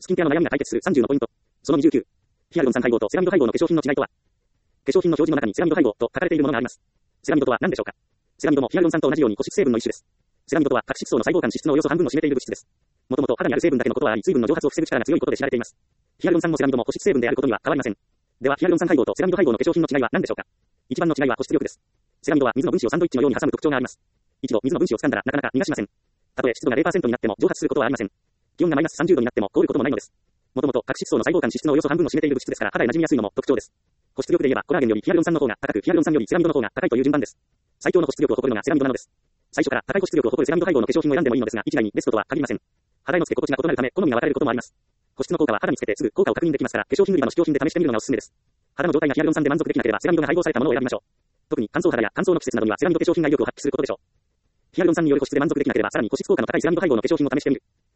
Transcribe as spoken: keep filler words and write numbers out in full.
スキンケアの悩みが解決するさんじゅうのポイント。そのにじゅうきゅう。ヒアルロン酸配合とセラミド配合の化粧品の違いとは。化粧品の表示の中にセラミド配合と書かれているものがあります。セラミドとは何でしょうか。セラミドもヒアルロン酸と同じように固質成分の一種です。セラミドとは角質層の細胞間脂質のおよそ半分を占めている物質です。もともと肌にある成分だけのことはあり、水分の蒸発を防ぐ力が強いことで知られています。ヒアルロン酸もセラミドも固質成分であることには変わりません。では、ヒアルロン酸配合とセラミド配合の化粧品の違いは何でしょうか。一番の違いは保湿力です。セラミドは水の分子をサンドイッチのように挟む特徴があります。一度水の分子を掴んだらなかなか逃がしません。たとえ湿度が ゼロパーセント になっても蒸発することはありません。気温がマイナスさんじゅうどになっても凍ることもないのです。もともと角質層の細胞間脂質のおよそ半分を占めている物質ですから肌へ馴染みやすいのも特徴です。保湿力で言えばコラーゲンよりヒアルロン酸の方が高く、ヒアルロン酸よりセラミドの方が高いという順番です。最強の保湿力を誇るのがセラミドなのです。最初から高い保湿力を誇るセラミド配合の化粧品を選んでもいいのですが、一概にベストとは限りません。肌へのつけ心地が異なるため好みが分かれることもあります。保湿の効果は肌につけてすぐ効果を確認できますから、化粧品売り場の試供品で試してみるのがおすすめです。肌の状態がヒアルロン酸で満足できなければセラミドが配合されたものを選びましょう。特に乾燥肌や乾燥の季節などにはセラミド化粧品が威力を発揮することでしょう。ヒアルロン酸による保湿で満足できなければさらに保湿効果の高いセラミド配合の化粧品を試してみる。